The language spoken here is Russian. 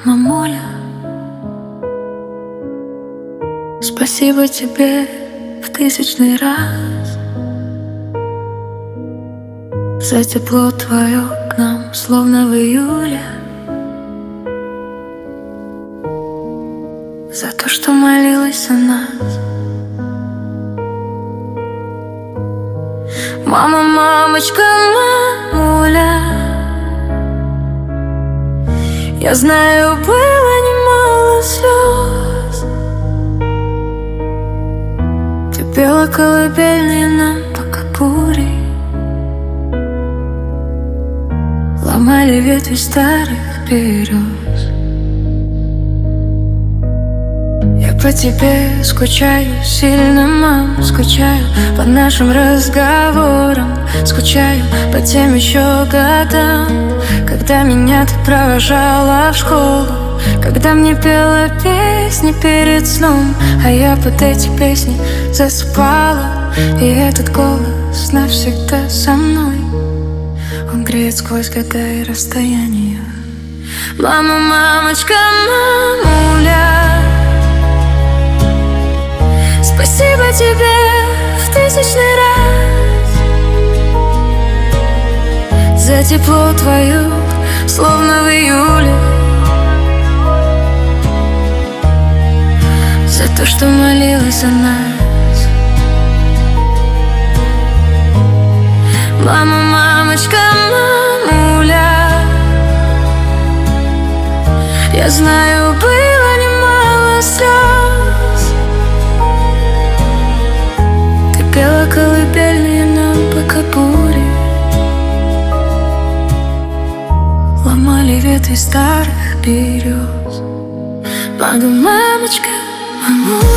мамуля, спасибо тебе в тысячный раз за тепло твое к нам, словно в июле, за то, что молилась о нас. Мама, мамочка, мамуля, я знаю, было немало слез. Ты пела колыбельные нам, пока бури ломали ветви старых берез. Я по тебе скучаю сильно, мам, скучаю по нашим разговорам, скучаю по тем еще годам, когда меня ты провожала в школу, когда мне пела песни перед сном, а я под эти песни засыпала. И этот голос навсегда со мной, он греет сквозь года и расстояния. Мама, мамочка, мамуля, спасибо тебе в тысячный раз за тепло твое, словно в июле, за то, что молилась о нас. Мама, мамочка, мамуля, я знаю, было немало слез. Ты пела колыбельные нам, пока бури ломали ветви старых берез. Мама, мамочка, мамуля.